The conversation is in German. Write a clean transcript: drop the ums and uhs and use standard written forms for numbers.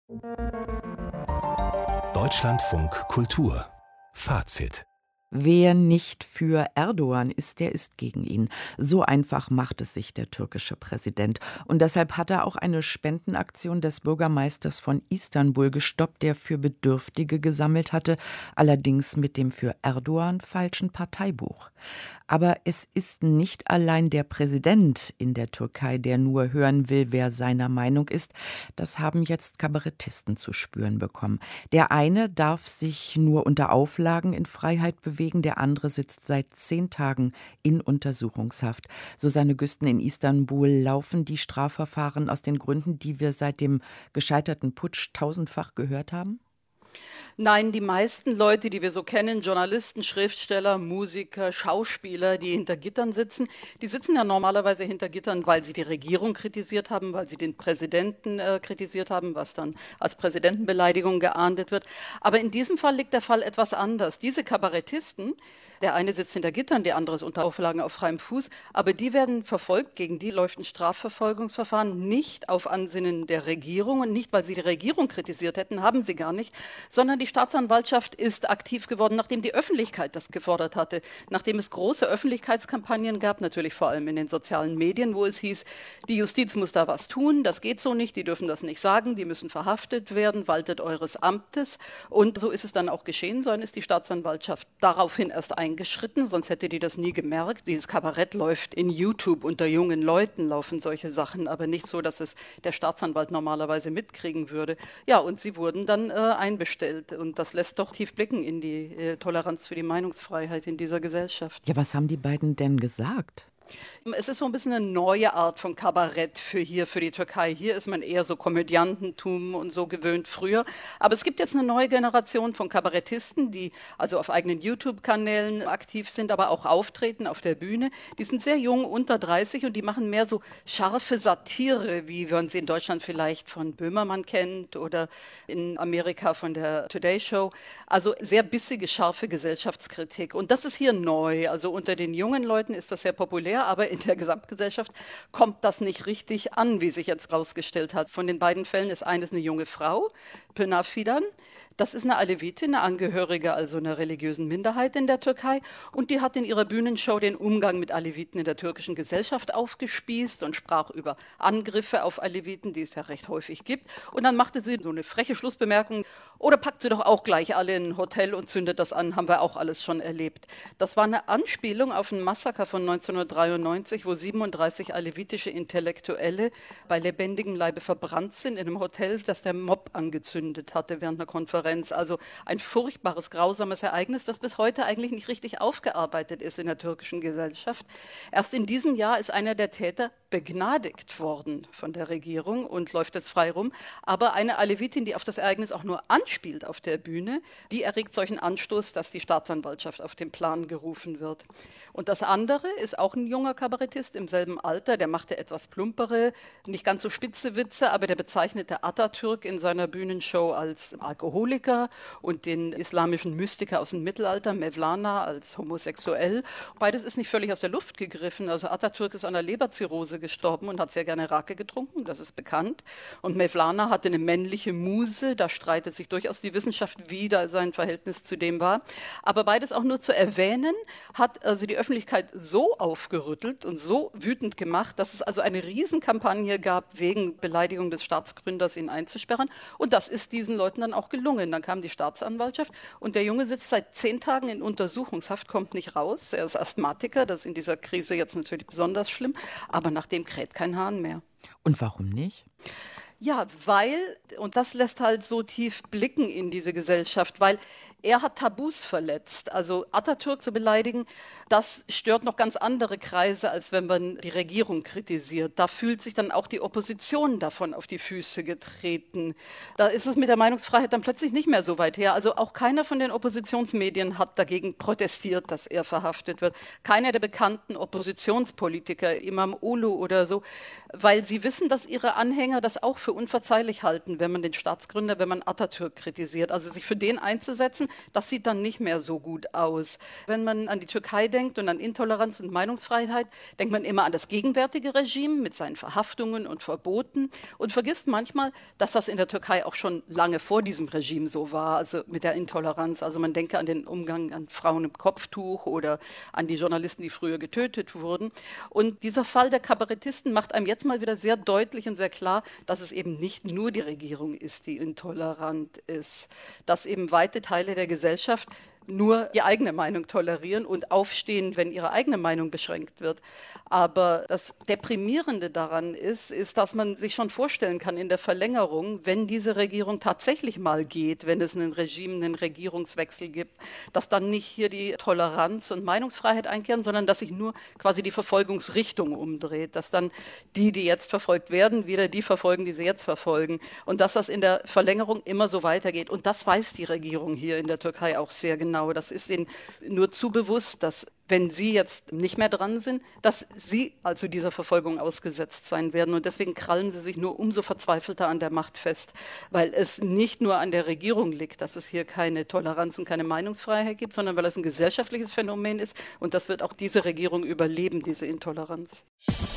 Deutschlandfunk Kultur Fazit. Wer nicht für Erdogan ist, der ist gegen ihn. So einfach macht es sich der türkische Präsident. Und deshalb hat er auch eine Spendenaktion des Bürgermeisters von Istanbul gestoppt, der für Bedürftige gesammelt hatte, allerdings mit dem für Erdogan falschen Parteibuch. Aber es ist nicht allein der Präsident in der Türkei, der nur hören will, wer seiner Meinung ist. Das haben jetzt Kabarettisten zu spüren bekommen. Der eine darf sich nur unter Auflagen in Freiheit bewegen, der andere sitzt seit 10 Tagen in Untersuchungshaft. Susanne Güsten in Istanbul, laufen die Strafverfahren aus den Gründen, die wir seit dem gescheiterten Putsch tausendfach gehört haben? Nein, die meisten Leute, die wir so kennen, Journalisten, Schriftsteller, Musiker, Schauspieler, die hinter Gittern sitzen, die sitzen ja normalerweise hinter Gittern, weil sie die Regierung kritisiert haben, weil sie den Präsidenten kritisiert haben, was dann als Präsidentenbeleidigung geahndet wird. Aber in diesem Fall liegt der Fall etwas anders. Diese Kabarettisten, der eine sitzt hinter Gittern, der andere ist unter Auflagen auf freiem Fuß, aber die werden verfolgt, gegen die läuft ein Strafverfolgungsverfahren, nicht auf Ansinnen der Regierung und nicht, weil sie die Regierung kritisiert hätten, haben sie gar nicht, sondern die Staatsanwaltschaft ist aktiv geworden, nachdem die Öffentlichkeit das gefordert hatte, nachdem es große Öffentlichkeitskampagnen gab, natürlich vor allem in den sozialen Medien, wo es hieß, die Justiz muss da was tun, das geht so nicht, die dürfen das nicht sagen, die müssen verhaftet werden, waltet eures Amtes. Und so ist es dann auch geschehen, so ist die Staatsanwaltschaft daraufhin erst eingeschritten, sonst hätte die das nie gemerkt. Dieses Kabarett läuft in YouTube, unter jungen Leuten laufen solche Sachen, aber nicht so, dass es der Staatsanwalt normalerweise mitkriegen würde. Ja, und sie wurden dann einbestellt. Und das lässt doch tief blicken in die Toleranz für die Meinungsfreiheit in dieser Gesellschaft. Ja, was haben die beiden denn gesagt? Es ist so ein bisschen eine neue Art von Kabarett für die Türkei. Hier ist man eher so Komödiantentum und so gewöhnt früher. Aber es gibt jetzt eine neue Generation von Kabarettisten, die also auf eigenen YouTube-Kanälen aktiv sind, aber auch auftreten auf der Bühne. Die sind sehr jung, unter 30 und die machen mehr so scharfe Satire, wie man sie in Deutschland vielleicht von Böhmermann kennt oder in Amerika von der Today Show. Also sehr bissige, scharfe Gesellschaftskritik. Und das ist hier neu. Also unter den jungen Leuten ist das sehr populär. Aber in der Gesamtgesellschaft kommt das nicht richtig an, wie sich jetzt rausgestellt hat. Von den beiden Fällen ist eines eine junge Frau, Pınar Fidan. Das ist eine Alevitin, eine Angehörige also einer religiösen Minderheit in der Türkei. Und die hat in ihrer Bühnenshow den Umgang mit Aleviten in der türkischen Gesellschaft aufgespießt und sprach über Angriffe auf Aleviten, die es ja recht häufig gibt. Und dann machte sie so eine freche Schlussbemerkung, oder packt sie doch auch gleich alle in ein Hotel und zündet das an, haben wir auch alles schon erlebt. Das war eine Anspielung auf ein Massaker von 1993, wo 37 alevitische Intellektuelle bei lebendigem Leibe verbrannt sind in einem Hotel, das der Mob angezündet hatte während einer Konferenz. Also ein furchtbares, grausames Ereignis, das bis heute eigentlich nicht richtig aufgearbeitet ist in der türkischen Gesellschaft. Erst in diesem Jahr ist einer der Täter begnadigt worden von der Regierung und läuft jetzt frei rum. Aber eine Alevitin, die auf das Ereignis auch nur anspielt auf der Bühne, die erregt solchen Anstoß, dass die Staatsanwaltschaft auf den Plan gerufen wird. Und das andere ist auch ein junger Kabarettist im selben Alter, der machte etwas plumpere, nicht ganz so spitze Witze, aber der bezeichnete Atatürk in seiner Bühnenshow als Alkoholiker und den islamischen Mystiker aus dem Mittelalter, Mevlana, als homosexuell. Beides ist nicht völlig aus der Luft gegriffen. Also Atatürk ist an einer Leberzirrhose gestorben und hat sehr gerne Raki getrunken, das ist bekannt. Und Mevlana hatte eine männliche Muse, da streitet sich durchaus die Wissenschaft, wie da sein Verhältnis zu dem war. Aber beides auch nur zu erwähnen, hat also die Öffentlichkeit so aufgerüttelt und so wütend gemacht, dass es also eine Riesenkampagne gab, wegen Beleidigung des Staatsgründers ihn einzusperren. Und das ist diesen Leuten dann auch gelungen. Dann kam die Staatsanwaltschaft und der Junge sitzt seit 10 Tagen in Untersuchungshaft, kommt nicht raus. Er ist Asthmatiker, das ist in dieser Krise jetzt natürlich besonders schlimm, aber nach dem kräht kein Hahn mehr. Und warum nicht? Ja, weil, und das lässt halt so tief blicken in diese Gesellschaft, weil er hat Tabus verletzt. Also Atatürk zu beleidigen, das stört noch ganz andere Kreise, als wenn man die Regierung kritisiert. Da fühlt sich dann auch die Opposition davon auf die Füße getreten. Da ist es mit der Meinungsfreiheit dann plötzlich nicht mehr so weit her. Also auch keiner von den Oppositionsmedien hat dagegen protestiert, dass er verhaftet wird. Keiner der bekannten Oppositionspolitiker, Imam Ulu oder so, weil sie wissen, dass ihre Anhänger das auch für unverzeihlich halten, wenn man den Staatsgründer, wenn man Atatürk kritisiert. Also sich für den einzusetzen, wissen, das sieht dann nicht mehr so gut aus. Wenn man an die Türkei denkt und an Intoleranz und Meinungsfreiheit, denkt man immer an das gegenwärtige Regime mit seinen Verhaftungen und Verboten und vergisst manchmal, dass das in der Türkei auch schon lange vor diesem Regime so war, also mit der Intoleranz. Also man denke an den Umgang an Frauen im Kopftuch oder an die Journalisten, die früher getötet wurden. Und dieser Fall der Kabarettisten macht einem jetzt mal wieder sehr deutlich und sehr klar, dass es eben nicht nur die Regierung ist, die intolerant ist, dass eben weite Teile der Gesellschaft nur die eigene Meinung tolerieren und aufstehen, wenn ihre eigene Meinung beschränkt wird. Aber das Deprimierende daran ist, dass man sich schon vorstellen kann in der Verlängerung, wenn diese Regierung tatsächlich mal geht, wenn es ein Regime, einen Regierungswechsel gibt, dass dann nicht hier die Toleranz und Meinungsfreiheit einkehren, sondern dass sich nur quasi die Verfolgungsrichtung umdreht, dass dann die jetzt verfolgt werden, wieder die verfolgen, die sie jetzt verfolgen und dass das in der Verlängerung immer so weitergeht. Und das weiß die Regierung hier in der Türkei auch sehr genau. Das ist ihnen nur zu bewusst, dass wenn sie jetzt nicht mehr dran sind, dass sie also dieser Verfolgung ausgesetzt sein werden. Und deswegen krallen sie sich nur umso verzweifelter an der Macht fest, weil es nicht nur an der Regierung liegt, dass es hier keine Toleranz und keine Meinungsfreiheit gibt, sondern weil es ein gesellschaftliches Phänomen ist. Und das wird auch diese Regierung überleben, diese Intoleranz.